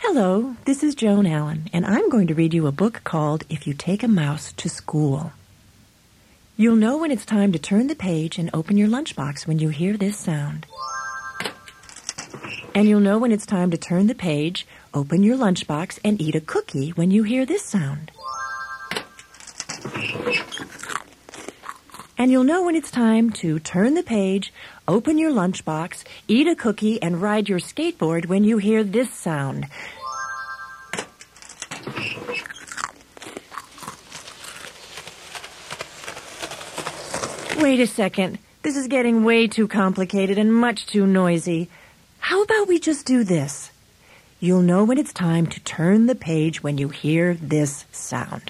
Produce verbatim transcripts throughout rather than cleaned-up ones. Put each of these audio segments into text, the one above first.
Hello, this is Joan Allen, and I'm going to read you a book called If You Take a Mouse to School. You'll know when it's time to turn the page and open your lunchbox when you hear this sound. And you'll know when it's time to turn the page, open your lunchbox, and eat a cookie when you hear this sound. And you'll know when it's time to turn the page, open your lunchbox, eat a cookie, and ride your skateboard when you hear this sound. Wait a second. This is getting way too complicated and much too noisy. How about we just do this? You'll know when it's time to turn the page when you hear this sound.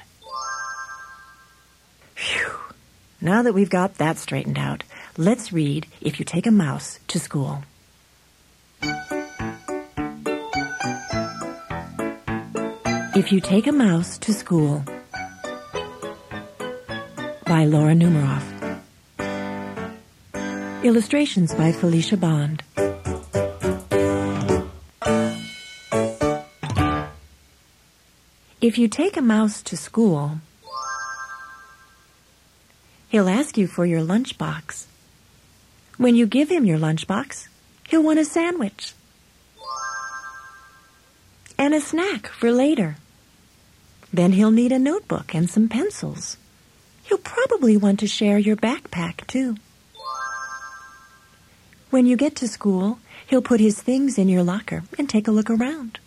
Phew. Now that we've got that straightened out, let's read If You Take a Mouse to School. If You Take a Mouse to School by Laura Numeroff. Illustrations by Felicia Bond. If you take a mouse to school, he'll ask you for your lunchbox. When you give him your lunchbox, he'll want a sandwich and a snack for later. Then he'll need a notebook and some pencils. He'll probably want to share your backpack, too. When you get to school, he'll put his things in your locker and take a look around.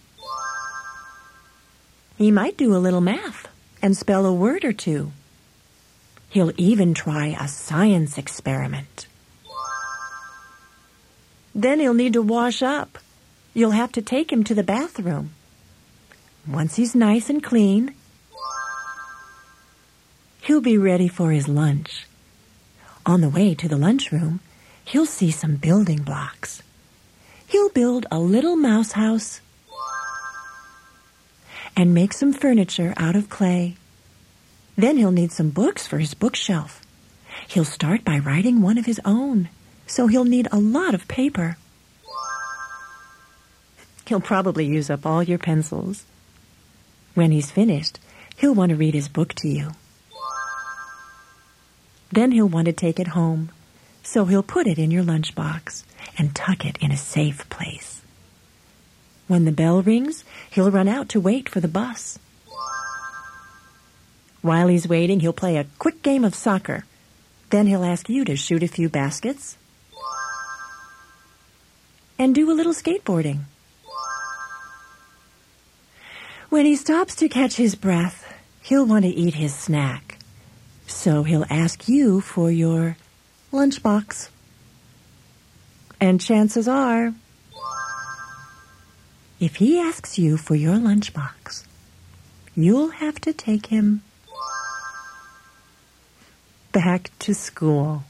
He might do a little math and spell a word or two. He'll even try a science experiment. Then he'll need to wash up. You'll have to take him to the bathroom. Once he's nice and clean, he'll be ready for his lunch. On the way to the lunchroom, he'll see some building blocks. He'll build a little mouse house and make some furniture out of clay. Then he'll need some books for his bookshelf. He'll start by writing one of his own, so he'll need a lot of paper. He'll probably use up all your pencils. When he's finished, he'll want to read his book to you. Then he'll want to take it home, so he'll put it in your lunchbox and tuck it in a safe place. When the bell rings, he'll run out to wait for the bus. While he's waiting, he'll play a quick game of soccer. Then he'll ask you to shoot a few baskets and do a little skateboarding. When he stops to catch his breath, he'll want to eat his snack. So he'll ask you for your lunchbox. And chances are, if he asks you for your lunchbox, you'll have to take him back to school.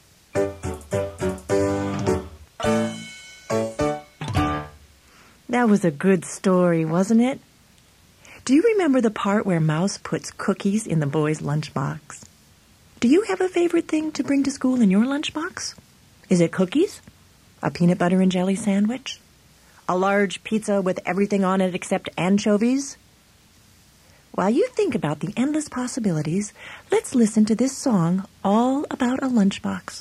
That was a good story, wasn't it? Do you remember the part where Mouse puts cookies in the boy's lunchbox? Do you have a favorite thing to bring to school in your lunchbox? Is it cookies? A peanut butter and jelly sandwich? A large pizza with everything on it except anchovies? While you think about the endless possibilities, let's listen to this song all about a lunchbox.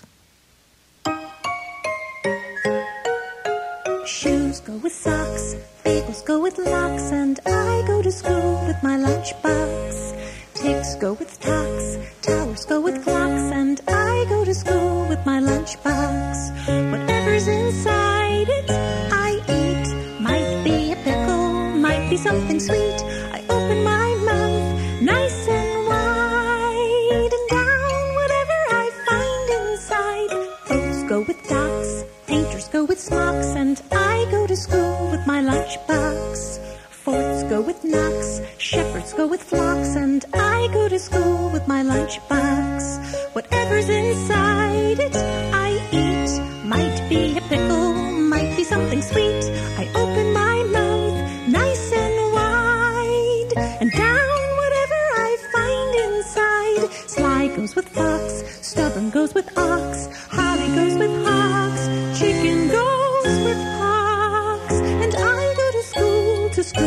Shoes go with socks, bagels go with locks, and I go to school with my lunchbox. Ticks go with tocks, towers go with clocks, and I go to school with my lunchbox. Whatever's inside it, I eat. Might be a pickle, might be something sweet. I open my mouth nice and wide, and down whatever I find inside. Clothes go with dots, painters go with smocks, and I go to school with my lunchbox. Forts go with knocks, shepherds go with flocks, and I go to school with my lunchbox. Whatever's inside it, I eat. Might be a pickle, might be something sweet. I open my mouth nice and wide, and down whatever I find inside. Sly goes with fox, stubborn goes with ox, holly goes with hogs, chicken goes with hogs, and I go to school, to school.